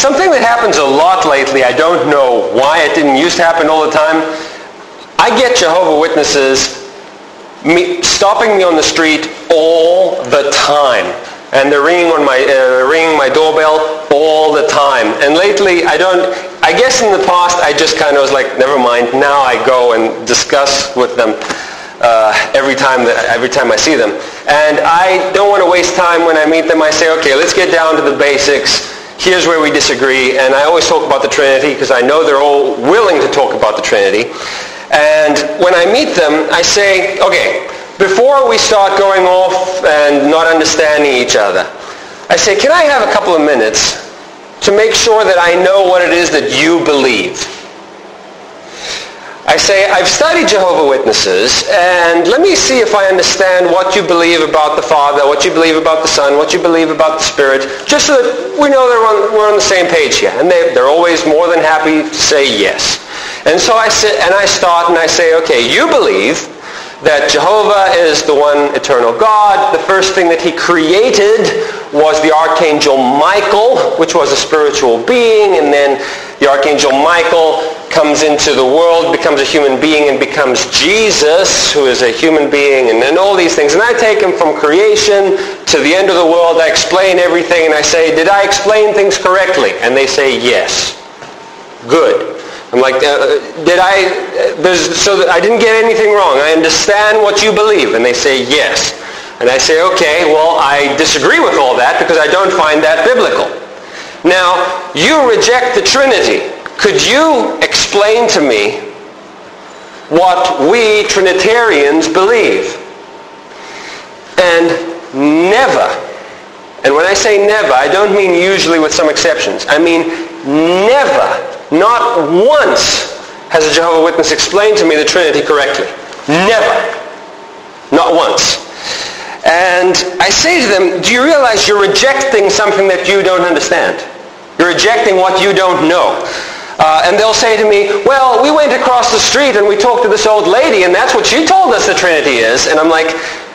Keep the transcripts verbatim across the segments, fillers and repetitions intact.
something that happens a lot lately, I don't know why, it didn't used to happen all the time. I get Jehovah's Witnesses me, stopping me on the street all the time. And they're ringing on my uh, ringing my doorbell all the time. And lately, I don't. I guess in the past, I just kind of was like, never mind. Now I go and discuss with them uh, every time that every time I see them. And I don't want to waste time when I meet them. I say, okay, let's get down to the basics. Here's where we disagree. And I always talk about the Trinity because I know they're all willing to talk about the Trinity. And when I meet them, I say, okay, before we start going off and not understanding each other, I say, can I have a couple of minutes to make sure that I know what it is that you believe? I say, I've studied Jehovah's Witnesses, and let me see if I understand what you believe about the Father, what you believe about the Son, what you believe about the Spirit, just so that we know that we're on, we're on the same page here. And they, they're always more than happy to say yes. And so I sit and I start and I say, okay, you believe that Jehovah is the one eternal God. The first thing that he created was the Archangel Michael, which was a spiritual being, and then the Archangel Michael comes into the world, becomes a human being, and becomes Jesus, who is a human being, and, and all these things. And I take him from creation to the end of the world. I explain everything, and I say, did I explain things correctly? And they say, yes. Good. I'm like, uh, did I, uh, there's, so that I didn't get anything wrong. I understand what you believe. And they say, yes. And I say, okay, well, I disagree with all that because I don't find that biblical. Now, you reject the Trinity. Could you explain to me what we Trinitarians believe? And never, and when I say never, I don't mean usually with some exceptions. I mean never, not once has a Jehovah's Witness explained to me the Trinity correctly. Never. Not once. And I say to them, do you realize you're rejecting something that you don't understand? You're rejecting what you don't know. Uh, and they'll say to me, well, we went across the street and we talked to this old lady and that's what she told us the Trinity is. And I'm like,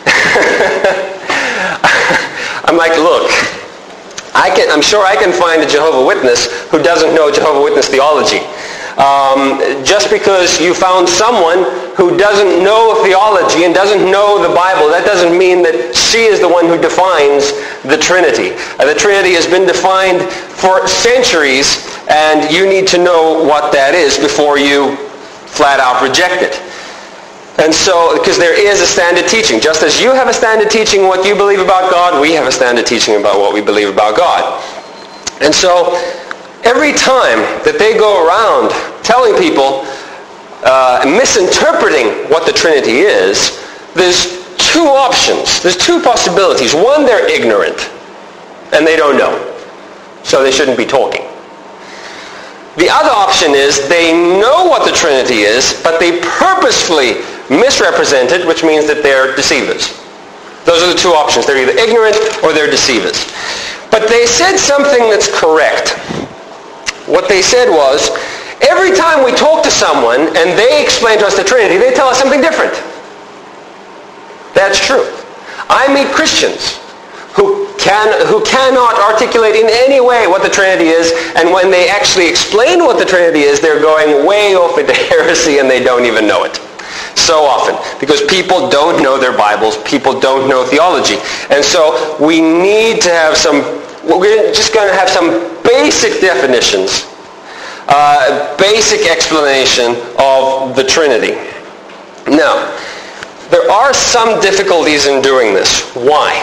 I'm like, look, I can, I'm sure I can find a Jehovah's Witness who doesn't know Jehovah's Witness theology. Um, just because you found someone who doesn't know theology and doesn't know the Bible, that doesn't mean that she is the one who defines the Trinity. Uh, the Trinity has been defined for centuries, and you need to know what that is before you flat out reject it. And so, because there is a standard teaching. Just as you have a standard teaching what you believe about God, we have a standard teaching about what we believe about God. And so, every time that they go around telling people, uh, misinterpreting what the Trinity is, there's two options. There's two possibilities. One, they're ignorant, and they don't know. So they shouldn't be talking. The other option is they know what the Trinity is, but they purposefully misrepresent it, which means that they're deceivers. Those are the two options. They're either ignorant or they're deceivers. But they said something that's correct. What they said was, every time we talk to someone and they explain to us the Trinity, they tell us something different. That's true. I meet Christians who can who cannot articulate in any way what the Trinity is, and when they actually explain what the Trinity is, they're going way off into heresy and they don't even know it. So often, because people don't know their Bibles, people don't know theology. And so we need to have some, we're just going to have some basic definitions, uh, basic explanation of the Trinity. Now, there are some difficulties in doing this. Why?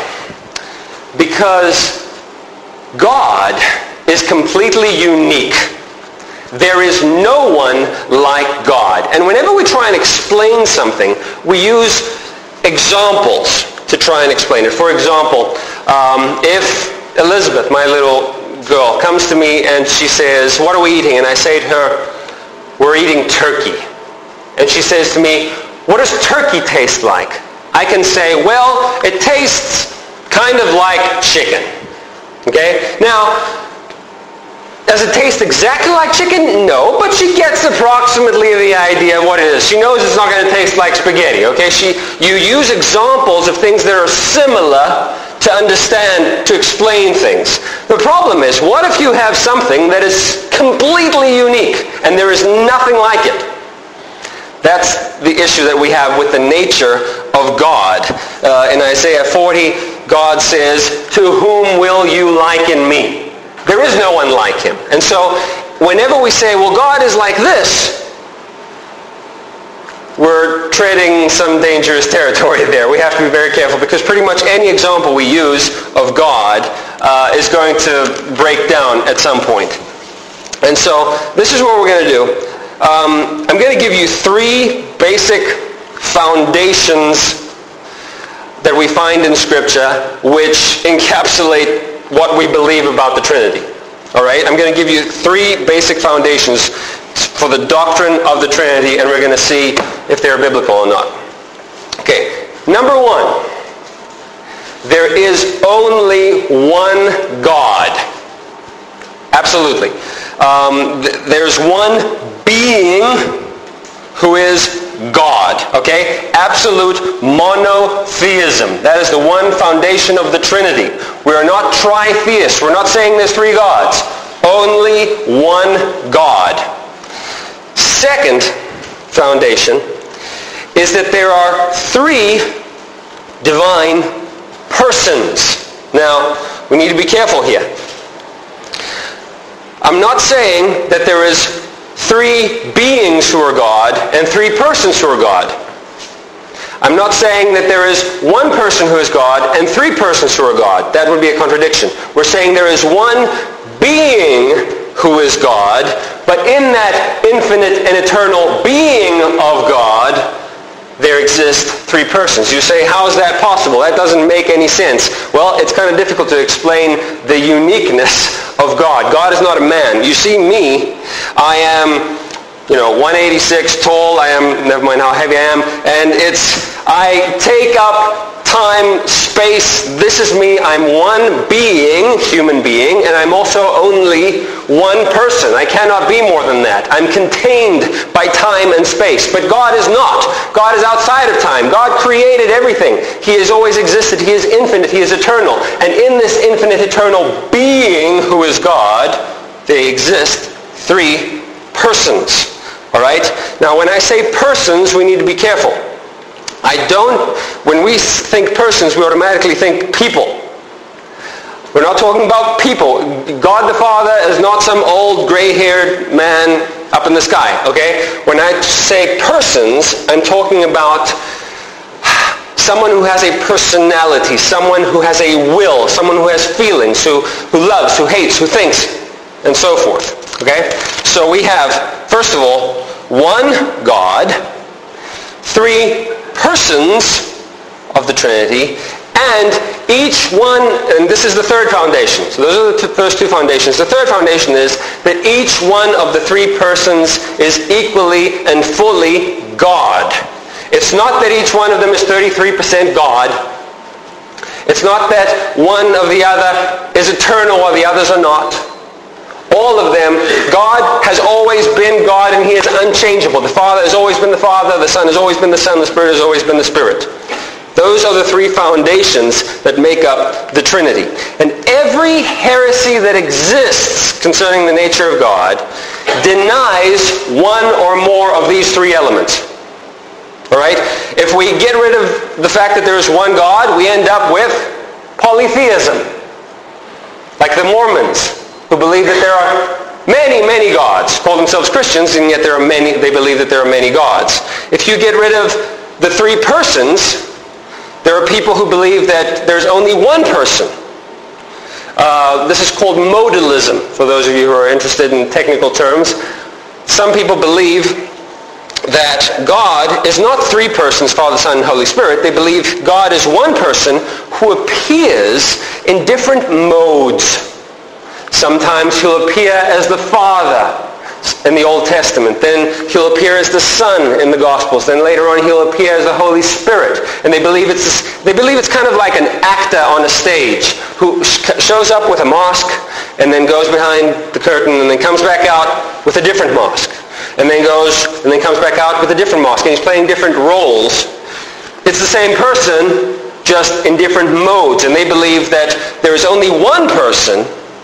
Because God is completely unique. There is no one like God. And whenever we try and explain something, we use examples to try and explain it. For example, um, if Elizabeth, my little girl, comes to me and she says, what are we eating? And I say to her, we're eating turkey. And she says to me, what does turkey taste like? I can say, well, it tastes kind of like chicken. Okay? Now, does it taste exactly like chicken? No, but she gets approximately the idea of what it is. She knows it's not going to taste like spaghetti, okay? She, you use examples of things that are similar to understand, to explain things. The problem is, what if you have something that is completely unique and there is nothing like it? That's the issue that we have with the nature of God. Uh, in Isaiah forty, God says, "To whom will you liken me?" There is no one like him. And so, whenever we say, well, God is like this, we're treading some dangerous territory there. We have to be very careful, because pretty much any example we use of God uh, is going to break down at some point. And so this is what we're going to do. Um, I'm going to give you three basic foundations that we find in Scripture which encapsulate what we believe about the Trinity. All right? I'm going to give you three basic foundations for the doctrine of the Trinity, and we're going to see if they're biblical or not. Okay, number one, there is only one God. Absolutely. Um, th- there's one being who is God. Okay? Absolute monotheism. That is the one foundation of the Trinity. We are not tritheists. We're not saying there's three gods. Only one God. Second foundation is that there are three divine persons. Now, we need to be careful here. I'm not saying that there is three beings who are God and three persons who are God. I'm not saying that there is one person who is God and three persons who are God. That would be a contradiction. We're saying there is one being who is God, but in that infinite and eternal being of God, there exist three persons. You say, how is that possible? That doesn't make any sense. Well, it's kind of difficult to explain the uniqueness of God. God is not a man. You see me, I am, you know, one eighty-six tall. I am, never mind how heavy I am, and it's, I take up time, space. This is me. I'm one being, human being, and I'm also only one person. I cannot be more than that. I'm contained by time and space. But God is not. God is outside of time. God created everything. He has always existed. He is infinite. He is eternal. And in this infinite, eternal being who is God, they exist three persons. All right? Now, when I say persons, we need to be careful. I don't, when we think persons, we automatically think people. We're not talking about people. God the Father is not some old gray-haired man up in the sky, okay? When I say persons, I'm talking about someone who has a personality, someone who has a will, someone who has feelings, who, who loves, who hates, who thinks, and so forth, okay? So we have, first of all, one God, three persons of the Trinity, and each one, and this is the third foundation. So those are the t- first two foundations. The third foundation is that each one of the three persons is equally and fully God. It's not that each one of them is thirty-three percent God. It's not that one of the other is eternal while the others are not. All of them, God has always been God, and he is unchangeable. The Father has always been the Father, the Son has always been the Son, the Spirit has always been the Spirit. Those are the three foundations that make up the Trinity. And every heresy that exists concerning the nature of God denies one or more of these three elements. All right? If we get rid of the fact that there is one God, we end up with polytheism. Like the Mormons, who believe that there are many, many gods, call themselves Christians, and yet there are many, they believe that there are many gods. If you get rid of the three persons, there are people who believe that there's only one person. Uh, this is called modalism, for those of you who are interested in technical terms. Some people believe that God is not three persons, Father, Son, and Holy Spirit. They believe God is one person who appears in different modes. Sometimes he'll appear as the Father in the Old Testament. Then he'll appear as the Son in the Gospels. Then later on he'll appear as the Holy Spirit. And they believe it's they believe it's kind of like an actor on a stage who shows up with a mask and then goes behind the curtain and then comes back out with a different mask. And then goes and then comes back out with a different mask. And he's playing different roles. It's the same person, just in different modes. And they believe that there is only one person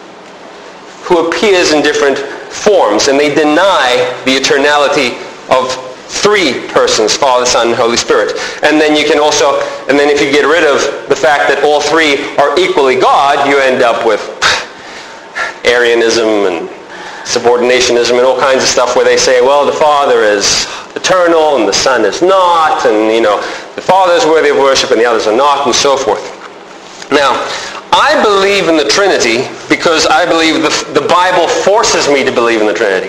who appears in different forms. And they deny the eternality of three persons, Father, Son, and Holy Spirit. And then you can also, and then if you get rid of the fact that all three are equally God, you end up with Arianism and subordinationism and all kinds of stuff where they say, well, the Father is eternal and the Son is not, and, you know, the Father is worthy of worship and the others are not, and so forth. Now, I believe in the Trinity because I believe the, the Bible forces me to believe in the Trinity.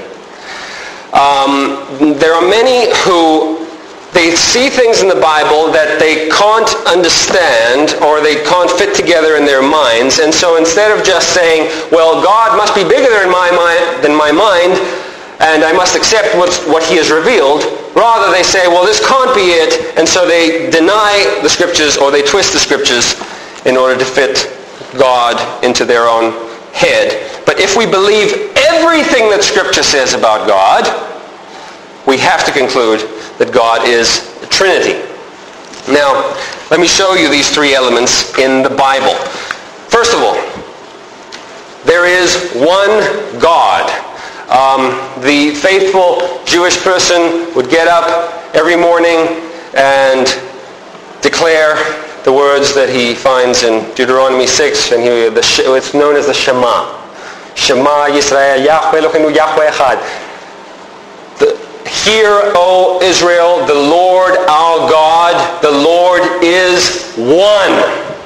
Um, there are many who, they see things in the Bible that they can't understand or they can't fit together in their minds, and so instead of just saying, well, God must be bigger than my mind, than my mind and I must accept what's, what he has revealed, rather they say, well, this can't be it, and so they deny the Scriptures or they twist the Scriptures in order to fit God into their own head. But if we believe everything that Scripture says about God, we have to conclude that God is the Trinity. Now, let me show you these three elements in the Bible. First of all, there is one God. Um, the faithful Jewish person would get up every morning and declare the words that he finds in Deuteronomy six, and he, the, it's known as the Shema. Shema Yisrael, Yahweh Eloheinu, Yahweh Echad. The, Hear, O Israel, the Lord our God, the Lord is one.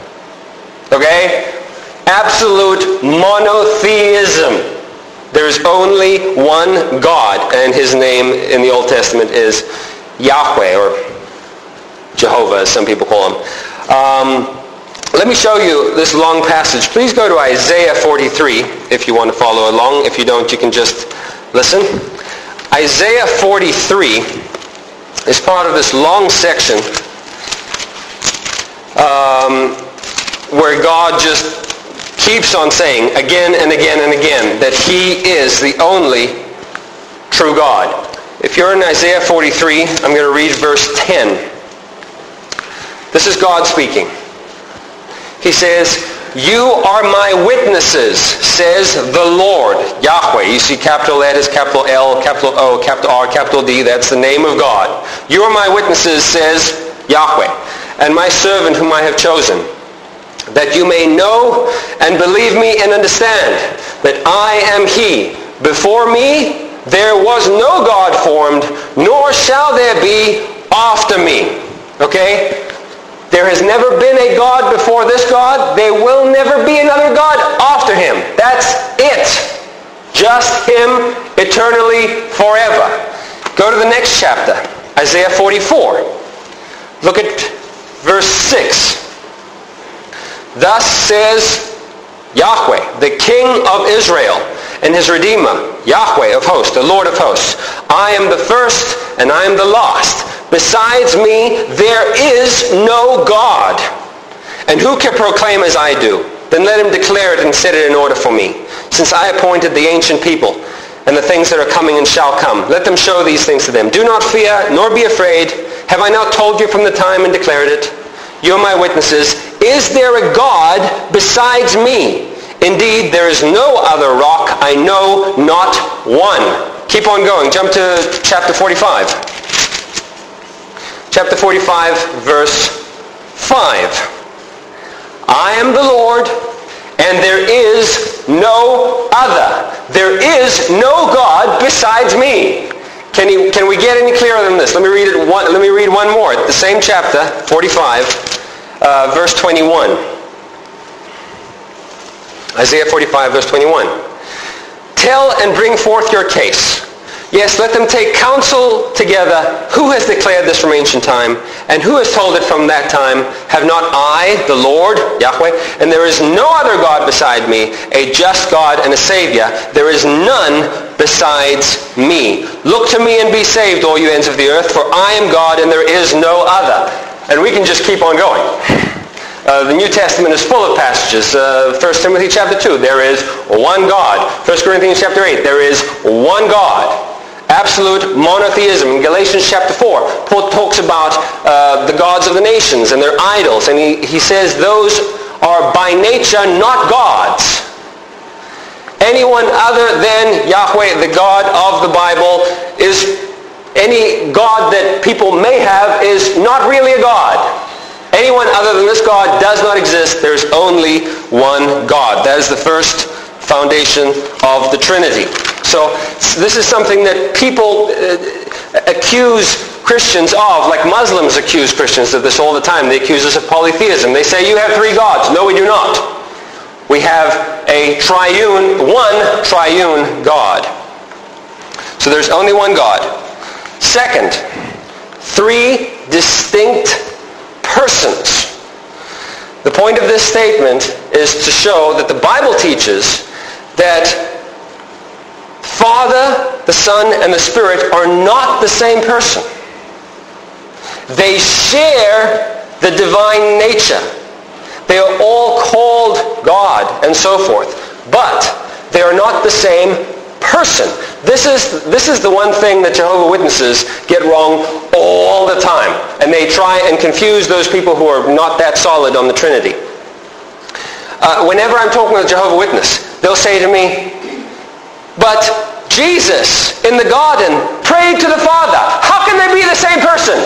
Okay? Absolute monotheism. There is only one God, and his name in the Old Testament is Yahweh, or Jehovah, as some people call him. Um, let me show you this long passage. Please go to Isaiah forty-three if you want to follow along. If you don't, you can just listen. Isaiah forty-three is part of this long section um, where God just keeps on saying again and again and again that he is the only true God. If you're in Isaiah forty-three, I'm going to read verse ten. This is God speaking. He says, you are my witnesses, says the Lord, Yahweh. You see capital letters, capital L, capital O, capital R, capital D. That's the name of God. You are my witnesses, says Yahweh, and my servant whom I have chosen, that you may know and believe me and understand that I am he. Before me there was no God formed, nor shall there be after me. Okay? There has never been a God before this God. There will never be another God after him. That's it. Just him eternally forever. Go to the next chapter, Isaiah forty-four. Look at verse six. Thus says Yahweh, the King of Israel, and his Redeemer, Yahweh of hosts, the Lord of hosts. I am the first and I am the last. Besides me, there is no God. And who can proclaim as I do? Then let him declare it and set it in order for me. Since I appointed the ancient people and the things that are coming and shall come, let them show these things to them. Do not fear, nor be afraid. Have I not told you from the time and declared it? You are my witnesses. Is there a God besides me? Indeed, there is no other rock. I know not one. Keep on going. Jump to chapter forty-five. Chapter forty-five, verse five. I am the Lord, and there is no other. There is no God besides me. Can, you, can we get any clearer than this? Let me read it. One, let me read one more. The same chapter, forty-five, uh, verse twenty-one. Isaiah forty-five, verse twenty-one. Tell and bring forth your case. Yes, let them take counsel together. Who has declared this from ancient time? And who has told it from that time? Have not I, the Lord, Yahweh? And there is no other God beside me, a just God and a Savior. There is none besides me. Look to me and be saved, all you ends of the earth, for I am God and there is no other. And we can just keep on going. Uh, the New Testament is full of passages. Uh, First Timothy chapter two, there is one God. First Corinthians chapter eight, there is one God. absolute monotheism. In Galatians chapter four, Paul talks about uh, the gods of the nations and their idols, and he, he says those are by nature not gods. Anyone other than Yahweh, the God of the Bible, is any God that people may have is not really a God. Anyone other than this God does not exist. There's only one God. That is the first foundation of the Trinity. So this is something that people uh, accuse Christians of, like Muslims accuse Christians of this all the time. They accuse us of polytheism. They say, you have three gods. No, we do not. We have a triune, one triune God. So there's only one God. Second, three distinct persons. The point of this statement is to show that the Bible teaches that Father, the Son, and the Spirit are not the same person. They share the divine nature. They are all called God and so forth. But they are not the same person. This is, this is the one thing that Jehovah's Witnesses get wrong all the time. And they try and confuse those people who are not that solid on the Trinity. Uh, whenever I'm talking with a Jehovah's Witness, they'll say to me, but Jesus in the garden prayed to the Father. How can they be the same person?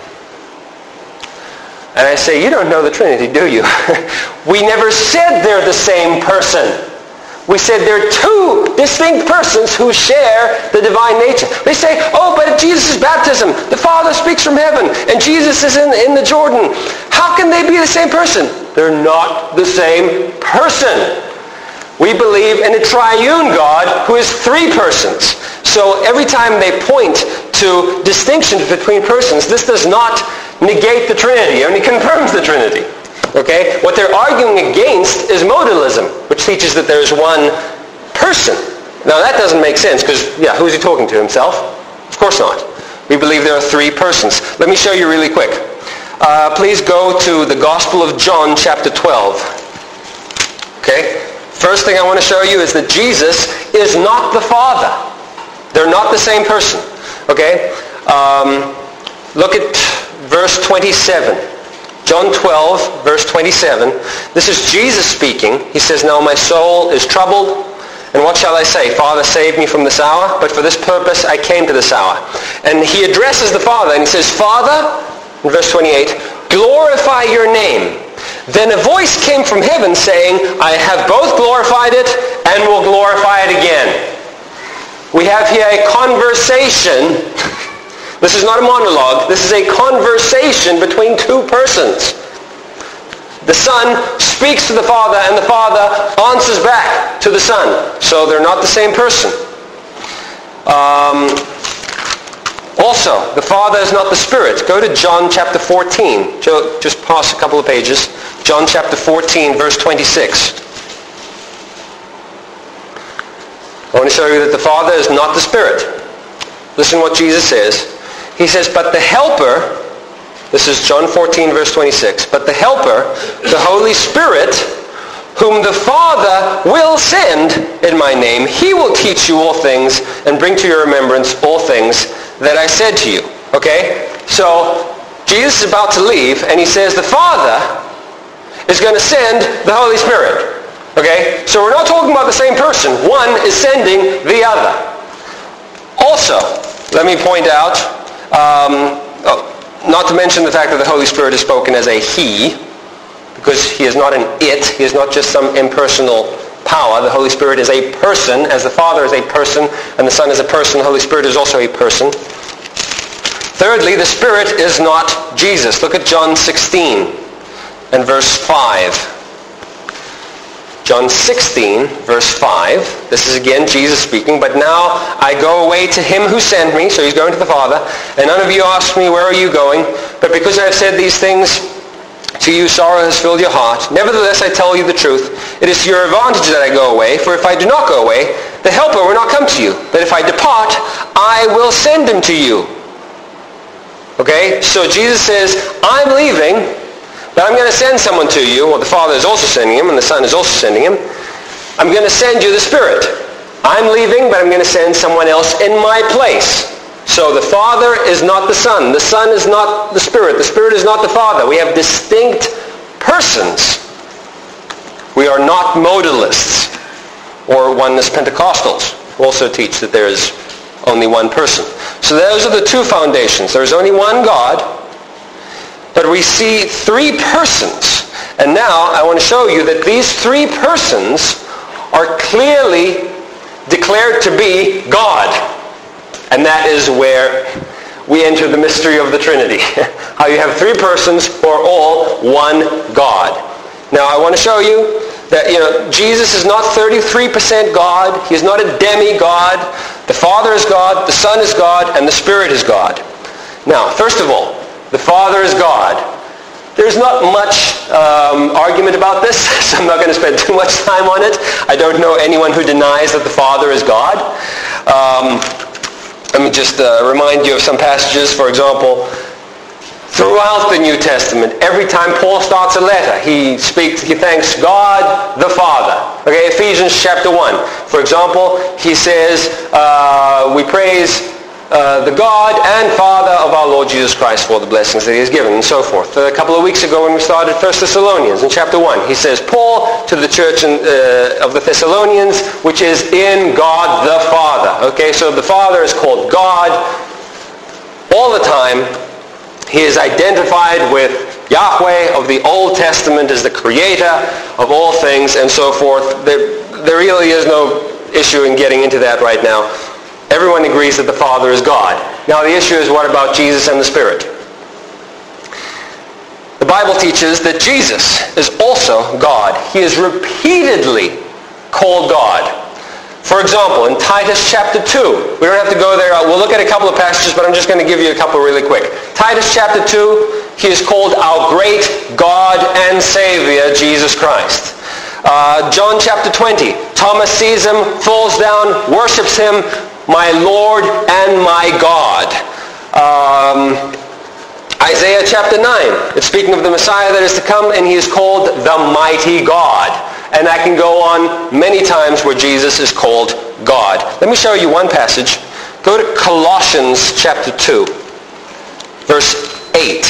And I say, you don't know the Trinity, do you? We never said they're the same person. We said they're two distinct persons who share the divine nature. They say, oh, but at Jesus' baptism, the Father speaks from heaven, and Jesus is in, in the Jordan. How can they be the same person? They're not the same person. We believe in a triune God who is three persons. So every time they point to distinctions between persons, this does not negate the Trinity, it only confirms the Trinity. Okay? What they're arguing against is modalism, which teaches that there's one person. Now that doesn't make sense because, yeah, who's he talking to? Himself? Of course not. We believe there are three persons. Let me show you really quick. Uh, please go to the Gospel of John, chapter twelve. Okay? First thing I want to show you is that Jesus is not the Father. They're not the same person. Okay? Um, look at verse twenty-seven. John twelve, verse twenty-seven. This is Jesus speaking. He says, now my soul is troubled, and what shall I say? Father, save me from this hour, but for this purpose I came to this hour. And he addresses the Father, and he says, Father, in verse twenty-eight, glorify your name. Then a voice came from heaven saying, I have both glorified it and will glorify it again. We have here a conversation. This is not a monologue. This is a conversation between two persons. The Son speaks to the Father, and the Father answers back to the Son. So they're not the same person. Um, also, the Father is not the Spirit. Go to John chapter fourteen. Just pass a couple of pages. John chapter fourteen, verse twenty-six. I want to show you that the Father is not the Spirit. Listen what Jesus says. He says, but the Helper, this is John fourteen, verse twenty-six, but the Helper, the Holy Spirit, whom the Father will send in my name, he will teach you all things and bring to your remembrance all things that I said to you. Okay? So, Jesus is about to leave, and he says the Father is going to send the Holy Spirit. Okay? So we're not talking about the same person. One is sending the other. Also, let me point out, um, oh, not to mention the fact that the Holy Spirit is spoken as a he, because he is not an it. He is not just some impersonal power. The Holy Spirit is a person, as the Father is a person, and the Son is a person. The Holy Spirit is also a person. Thirdly, the Spirit is not Jesus. Look at John sixteen and verse five. John sixteen, verse five. This is again Jesus speaking. But now I go away to him who sent me. So he's going to the Father. And none of you ask me, where are you going? But because I have said these things to you, sorrow has filled your heart. Nevertheless, I tell you the truth. It is to your advantage that I go away. For if I do not go away, the Helper will not come to you. But if I depart, I will send him to you. Okay? So Jesus says, I'm leaving, but I'm going to send someone to you. Well, the Father is also sending him, and the Son is also sending him. I'm going to send you the Spirit. I'm leaving, but I'm going to send someone else in my place. So the Father is not the Son. The Son is not the Spirit. The Spirit is not the Father. We have distinct persons. We are not modalists or oneness Pentecostals, who also teach that there is only one person. So those are the two foundations. There's only one God, but we see three persons. And now I want to show you that these three persons are clearly declared to be God. And that is where we enter the mystery of the Trinity. How you have three persons who are all one God. Now I want to show you that, you know, Jesus is not thirty-three percent God. He is not a demigod. The Father is God, the Son is God, and the Spirit is God. Now, first of all, the Father is God. There's not much um, argument about this, so I'm not going to spend too much time on it. I don't know anyone who denies that the Father is God. Um, let me just uh, remind you of some passages. For example, throughout the New Testament, every time Paul starts a letter, he speaks, he thanks God the Father. Okay, Ephesians chapter one. For example, he says, uh, we praise Uh, the God and Father of our Lord Jesus Christ for the blessings that he has given, and so forth. A couple of weeks ago when we started First Thessalonians in chapter one, he says, Paul to the church in, uh, of the Thessalonians, which is in God the Father. Okay, so the Father is called God all the time. He is identified with Yahweh of the Old Testament as the creator of all things, and so forth. There, there really is no issue in getting into that right now. Everyone agrees that the Father is God. Now the issue is, what about Jesus and the Spirit? The Bible teaches that Jesus is also God. He is repeatedly called God. For example, in Titus chapter two, we don't have to go there. We'll look at a couple of passages, but I'm just going to give you a couple really quick. Titus chapter two, he is called our great God and Savior, Jesus Christ. Uh, John chapter twenty, Thomas sees him, falls down, worships him, my Lord and my God. Um, Isaiah chapter nine, it's speaking of the Messiah that is to come, and he is called the mighty God. And I can go on many times where Jesus is called God. Let me show you one passage. Go to Colossians chapter two, verse eight.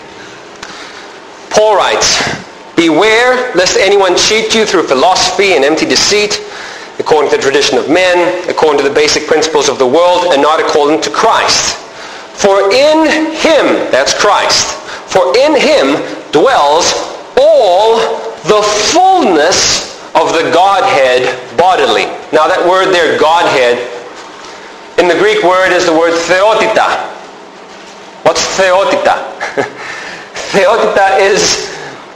Paul writes, beware lest anyone cheat you through philosophy and empty deceit, according to the tradition of men, according to the basic principles of the world, and not according to Christ. For in him, that's Christ, for in him dwells all the fullness of the Godhead bodily. Now that word there, Godhead, in the Greek word is the word theotita. What's theotita? Theotita is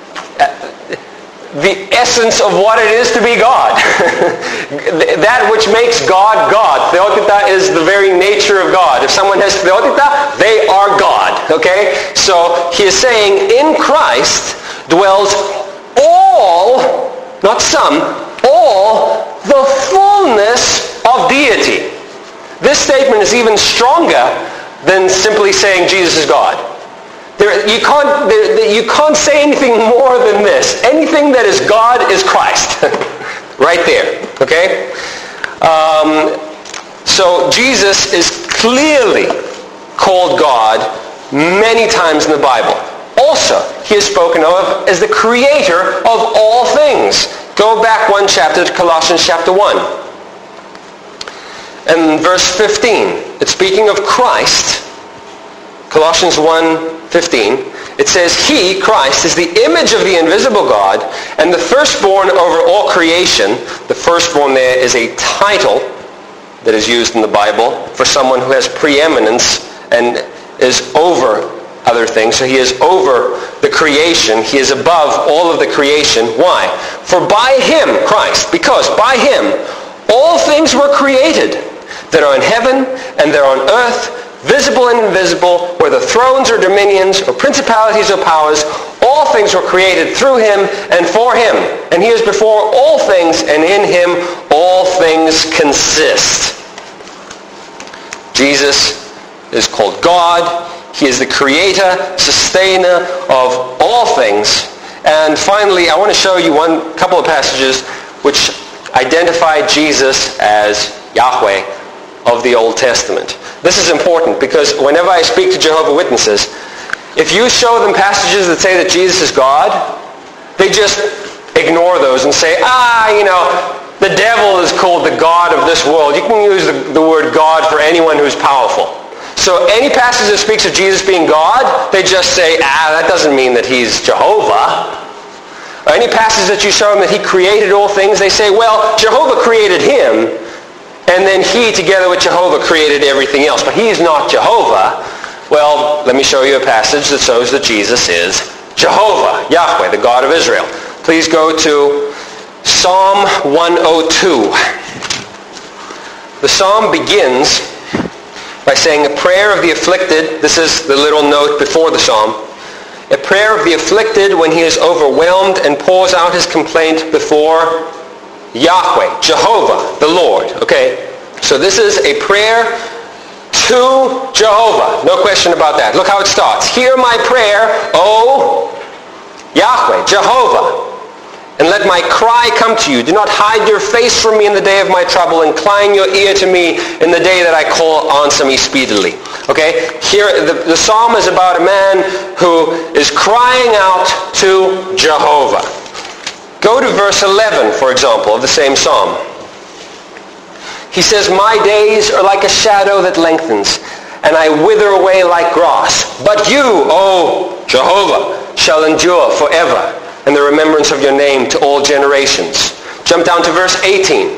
the essence of what it is to be God. That which makes God God. Theotita is the very nature of God. If someone has theotita, they are God. Okay? So he is saying in Christ dwells all, not some, all the fullness of deity. This statement is even stronger than simply saying Jesus is God. There, you, can't, there, you can't say anything more than this. Anything that is God is Christ. Right there. Okay? Um, so Jesus is clearly called God many times in the Bible. Also, he is spoken of as the creator of all things. Go back one chapter to Colossians chapter one. And verse fifteen, it's speaking of Christ. Colossians one fifteen, it says, he, Christ, is the image of the invisible God and the firstborn over all creation. The firstborn there is a title that is used in the Bible for someone who has preeminence and is over other things. So he is over the creation. He is above all of the creation. Why? For by him, Christ, because by him all things were created that are in heaven and that are on earth, visible and invisible, whether thrones or dominions or principalities or powers, all things were created through him and for him. And he is before all things, and in him all things consist. Jesus is called God. He is the creator, sustainer of all things. And finally, I want to show you one couple of passages which identified Jesus as Yahweh of the Old Testament. This is important because whenever I speak to Jehovah's Witnesses, if you show them passages that say that Jesus is God, they just ignore those and say, ah, you know, the devil is called the God of this world. You can use the, the word God for anyone who's powerful. So any passage that speaks of Jesus being God, they just say, ah, that doesn't mean that he's Jehovah. Or any passage that you show them that he created all things, they say, well, Jehovah created him, and then he, together with Jehovah, created everything else. But he's not Jehovah. Well, let me show you a passage that shows that Jesus is Jehovah, Yahweh, the God of Israel. Please go to Psalm one oh two. The psalm begins by saying a prayer of the afflicted. This is the little note before the psalm. A prayer of the afflicted when he is overwhelmed and pours out his complaint before Yahweh, Jehovah, the Lord. Okay? So this is a prayer to Jehovah. No question about that. Look how it starts. Hear my prayer, O Yahweh, Jehovah, and let my cry come to you. Do not hide your face from me in the day of my trouble. Incline your ear to me in the day that I call. Answer me speedily. Okay? Here, the, the psalm is about a man who is crying out to Jehovah. Go to verse eleven, for example, of the same psalm. He says, my days are like a shadow that lengthens, and I wither away like grass. But you, O Jehovah, shall endure forever, and the remembrance of your name to all generations. Jump down to verse eighteen.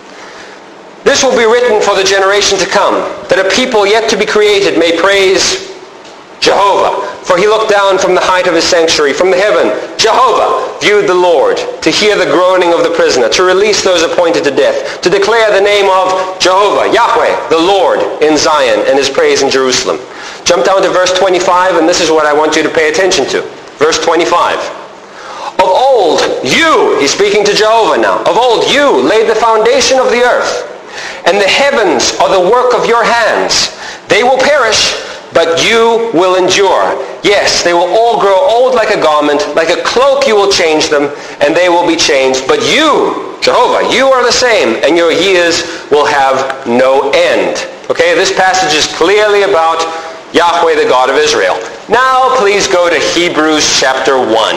This will be written for the generation to come, that a people yet to be created may praise Jehovah. For he looked down from the height of his sanctuary, from the heaven. Jehovah viewed the Lord, to hear the groaning of the prisoner, to release those appointed to death, to declare the name of Jehovah, Yahweh, the Lord, in Zion, and his praise in Jerusalem. Jump down to verse twenty-five, and this is what I want you to pay attention to. Verse twenty-five. Of old, you, he's speaking to Jehovah now, of old you laid the foundation of the earth, and the heavens are the work of your hands. They will perish, but you will endure. Yes, they will all grow old like a garment. Like a cloak you will change them, and they will be changed. But you, Jehovah, you are the same, and your years will have no end. Okay, this passage is clearly about Yahweh, the God of Israel. Now, please go to Hebrews chapter one.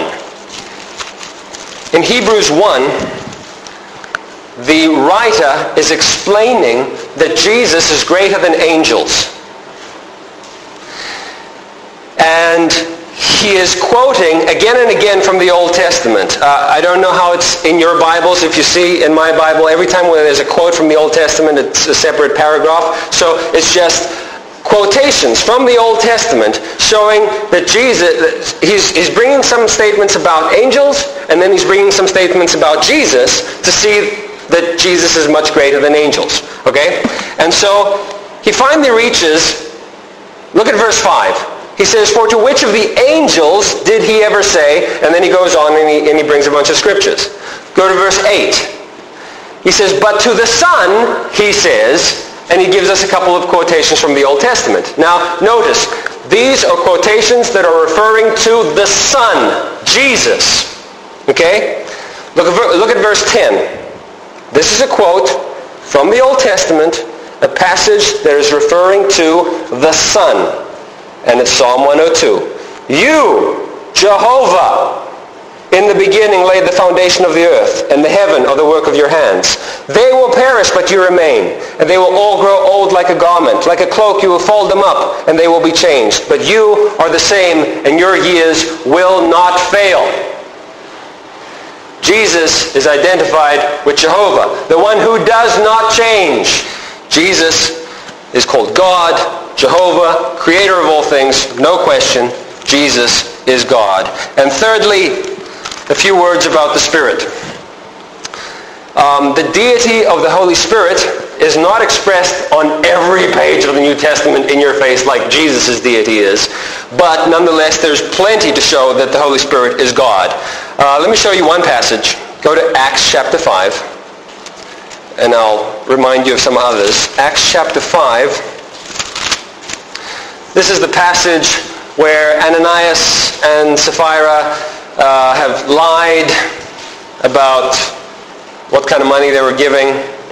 In Hebrews one, the writer is explaining that Jesus is greater than angels. And he is quoting again and again from the Old Testament. Uh, I don't know how it's in your Bibles. If you see in my Bible, every time when there's a quote from the Old Testament, it's a separate paragraph. So it's just quotations from the Old Testament showing that Jesus, he's, he's bringing some statements about angels, and then he's bringing some statements about Jesus to see that Jesus is much greater than angels. Okay? And so he finally reaches, look at verse five. He says, for to which of the angels did he ever say, and then he goes on and he, and he brings a bunch of scriptures. Go to verse eight. He says, but to the Son, he says, and he gives us a couple of quotations from the Old Testament. Now, notice, these are quotations that are referring to the Son, Jesus. Okay? Look at, look at verse ten. This is a quote from the Old Testament, a passage that is referring to the Son. And it's Psalm one oh two. You, Jehovah, in the beginning laid the foundation of the earth, and the heaven are the work of your hands. They will perish, but you remain, and they will all grow old like a garment. Like a cloak you will fold them up, and they will be changed. But you are the same, and your years will not fail. Jesus is identified with Jehovah, the one who does not change. Jesus is called God, Jehovah, creator of all things, no question. Jesus is God. And thirdly, a few words about the Spirit. Um, the deity of the Holy Spirit is not expressed on every page of the New Testament in your face like Jesus' deity is, but nonetheless there's plenty to show that the Holy Spirit is God. Uh, let me show you one passage. Go to Acts chapter five, and I'll remind you of some others. Acts chapter five. This is the passage where Ananias and Sapphira uh, have lied about what kind of money they were giving.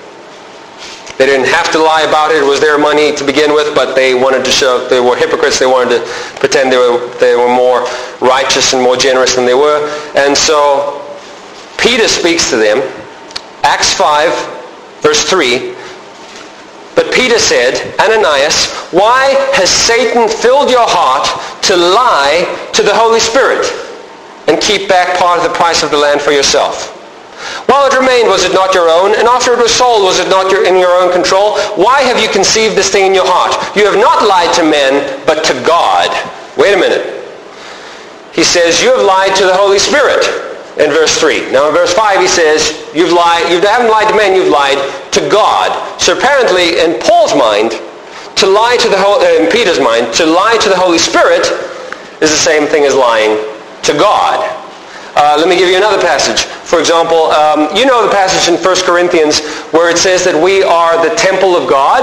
They didn't have to lie about it. It was their money to begin with, but they wanted to show they were hypocrites. They wanted to pretend they were, they were more righteous and more generous than they were. And so Peter speaks to them. Acts five, verse three. But Peter said, Ananias, why has Satan filled your heart to lie to the Holy Spirit and keep back part of the price of the land for yourself? While it remained, was it not your own? And after it was sold, was it not your, in your own control? Why have you conceived this thing in your heart? You have not lied to men, but to God. Wait a minute. He says, you have lied to the Holy Spirit in verse three. Now in verse five he says, you've lied, you haven't lied to men, you've lied to God. So apparently in Paul's mind, to lie to the uh, in Peter's mind, to lie to the Holy Spirit is the same thing as lying to God. Uh, let me give you another passage. For example, um, you know the passage in First Corinthians where it says that we are the temple of God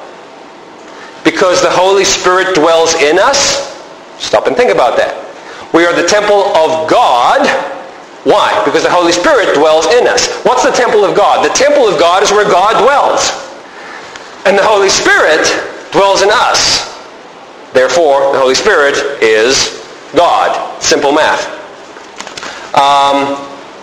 because the Holy Spirit dwells in us? Stop and think about that. We are the temple of God. Why? Because the Holy Spirit dwells in us. What's the temple of God? The temple of God is where God dwells. And the Holy Spirit dwells in us. Therefore, the Holy Spirit is God. Simple math. Um,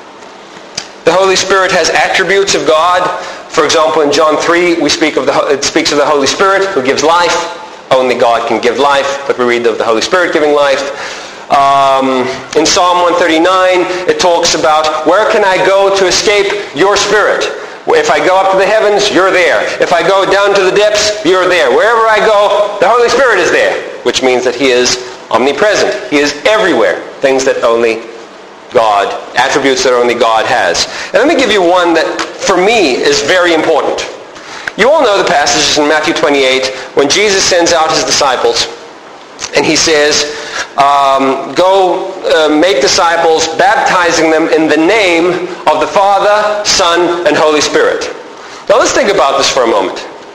the Holy Spirit has attributes of God. For example, in John three, we speak of the, it speaks of the Holy Spirit who gives life. Only God can give life, but we read of the Holy Spirit giving life. Um, in Psalm one thirty-nine, it talks about, where can I go to escape your Spirit? If I go up to the heavens, you're there. If I go down to the depths, you're there. Wherever I go, the Holy Spirit is there, which means that he is omnipresent. He is everywhere. Things that only God, attributes that only God has. And let me give you one that, for me, is very important. You all know the passages in Matthew twenty-eight when Jesus sends out his disciples and he says, um, go uh, make disciples, baptizing them in the name of the Father, Son, and Holy Spirit. Now let's think about this for a moment.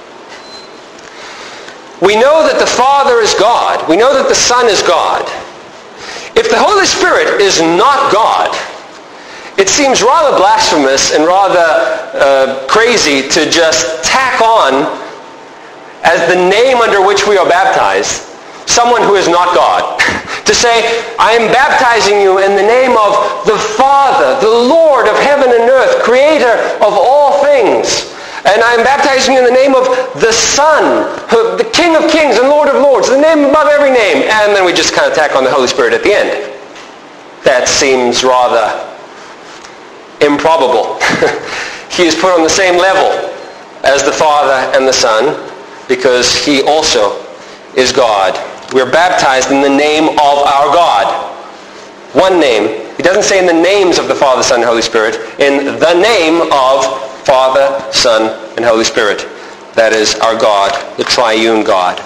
We know that the Father is God. We know that the Son is God. If the Holy Spirit is not God, it seems rather blasphemous and rather uh, crazy to just tack on as the name under which we are baptized someone who is not God. To say, I am baptizing you in the name of the Father, the Lord of heaven and earth, creator of all things. And I am baptizing you in the name of the Son, the King of kings and Lord of lords, the name above every name. And then we just kind of tack on the Holy Spirit at the end. That seems rather improbable. He is put on the same level as the Father and the Son because he also is God. We're baptized in the name of our God. One name. He doesn't say in the names of the Father, Son, and Holy Spirit. In the name of Father, Son, and Holy Spirit. That is our God, the triune God.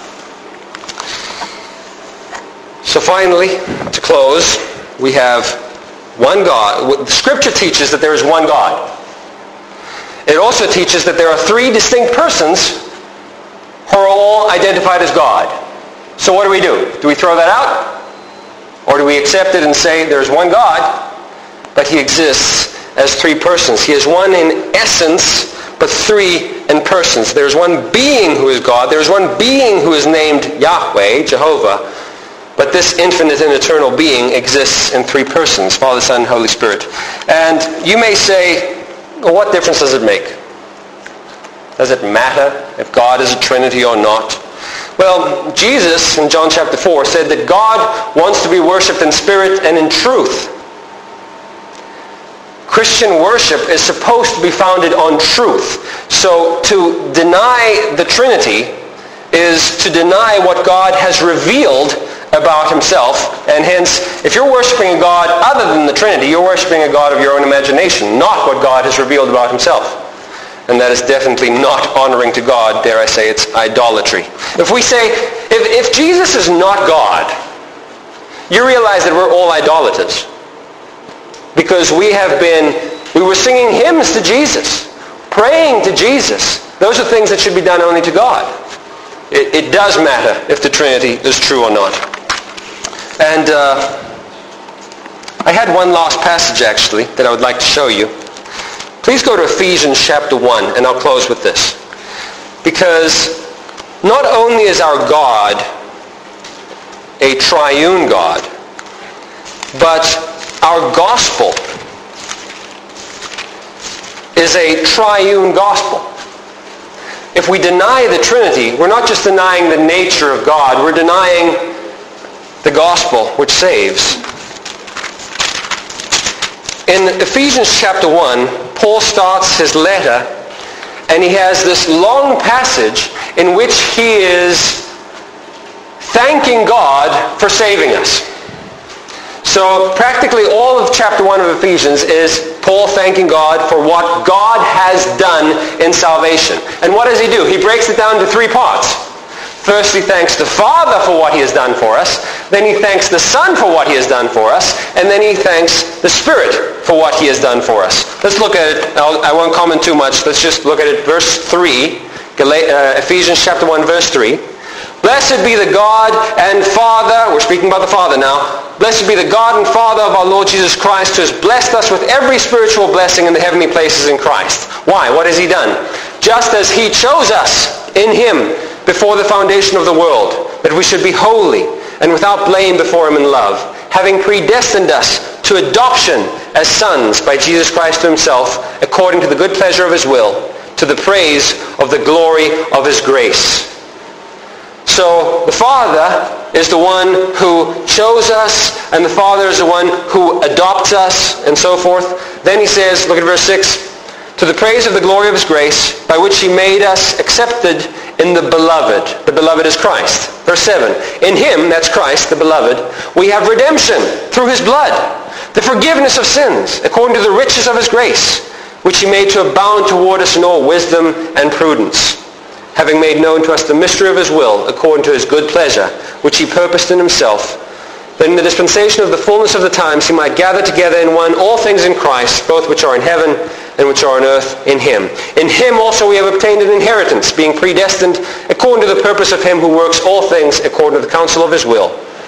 So finally, to close, we have one God. The Scripture teaches that there is one God. It also teaches that there are three distinct persons who are all identified as God. So what do we do? Do we throw that out? Or do we accept it and say there's one God, but he exists as three persons? He is one in essence, but three in persons. There's one being who is God. There's one being who is named Yahweh, Jehovah. But this infinite and eternal being exists in three persons, Father, Son, and Holy Spirit. And you may say, well, what difference does it make? Does it matter if God is a Trinity or not? Well, Jesus in John chapter four said that God wants to be worshipped in spirit and in truth. Christian worship is supposed to be founded on truth. So to deny the Trinity is to deny what God has revealed about himself. And hence, if you're worshiping a God other than the Trinity, you're worshiping a God of your own imagination, not what God has revealed about himself. And that is definitely not honoring to God. Dare I say, it's idolatry. If we say, if, if Jesus is not God, you realize that we're all idolaters. Because we have been, we were singing hymns to Jesus, praying to Jesus. Those are things that should be done only to God. It, it does matter if the Trinity is true or not. And uh, I had one last passage, actually, that I would like to show you. Please go to Ephesians chapter one, and I'll close with this. Because not only is our God a triune God, but our gospel is a triune gospel. If we deny the Trinity, we're not just denying the nature of God, we're denying the gospel which saves. In Ephesians chapter one, Paul starts his letter, and he has this long passage in which he is thanking God for saving us. So practically all of chapter one of Ephesians is Paul thanking God for what God has done in salvation. And what does he do? He breaks it down to three parts. First, he thanks the Father for what he has done for us. Then he thanks the Son for what he has done for us. And then he thanks the Spirit for what he has done for us. Let's look at it. I'll, I won't comment too much. Let's just look at it. Verse three, Ephesians chapter one, verse three. Blessed be the God and Father, we're speaking about the Father now. Blessed be the God and Father of our Lord Jesus Christ, who has blessed us with every spiritual blessing in the heavenly places in Christ. Why? What has he done? Just as he chose us in him before the foundation of the world, that we should be holy and without blame before him in love, having predestined us to adoption as sons by Jesus Christ to himself, according to the good pleasure of his will, to the praise of the glory of his grace. So the Father is the one who chose us, and the Father is the one who adopts us, and so forth. Then he says, look at verse six, to the praise of the glory of his grace, by which he made us accepted in the beloved. The beloved is Christ. Verse seven, in him, that's Christ, the beloved, we have redemption through his blood, the forgiveness of sins, according to the riches of his grace, which he made to abound toward us in all wisdom and prudence, having made known to us the mystery of his will, according to his good pleasure, which he purposed in himself, that in the dispensation of the fullness of the times he might gather together in one all things in Christ, both which are in heaven and which are on earth in him. In him also we have obtained an inheritance, being predestined according to the purpose of him who works all things according to the counsel of his will,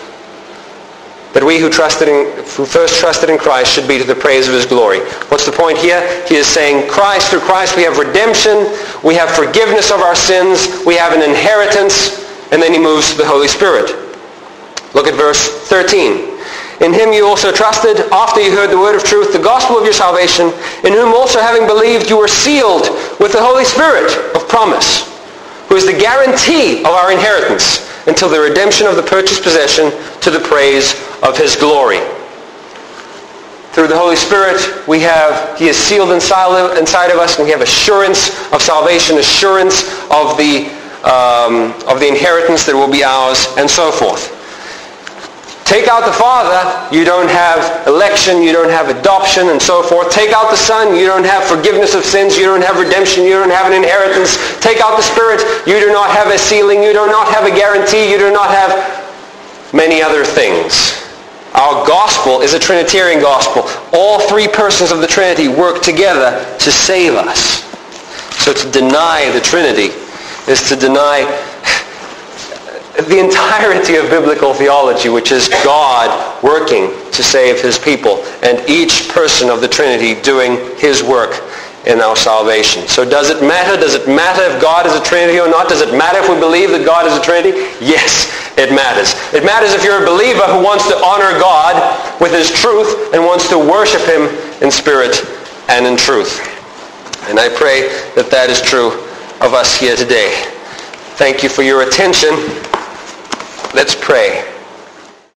that we who trusted in, who first trusted in Christ should be to the praise of his glory. What's the point here? He is saying Christ, through Christ we have redemption, we have forgiveness of our sins, we have an inheritance, and then he moves to the Holy Spirit. Look at verse thirteen. In him you also trusted, after you heard the word of truth, the gospel of your salvation, in whom also having believed you were sealed with the Holy Spirit of promise, who is the guarantee of our inheritance, until the redemption of the purchased possession to the praise of his glory. Through the Holy Spirit, we have, he is sealed inside, inside of us, and we have assurance of salvation, assurance of the, um, of the inheritance that will be ours, and so forth. Take out the Father, you don't have election, you don't have adoption, and so forth. Take out the Son, you don't have forgiveness of sins, you don't have redemption, you don't have an inheritance. Take out the Spirit, you do not have a sealing, you do not have a guarantee, you do not have many other things. Our gospel is a Trinitarian gospel. All three persons of the Trinity work together to save us. So to deny the Trinity is to deny the entirety of biblical theology, which is God working to save his people, and each person of the Trinity doing his work in our salvation. So does it matter? Does it matter if God is a Trinity or not? Does it matter if we believe that God is a Trinity? Yes, it matters. It matters if you're a believer who wants to honor God with his truth and wants to worship him in spirit and in truth. And I pray that that is true of us here today. Thank you for your attention. Let's pray.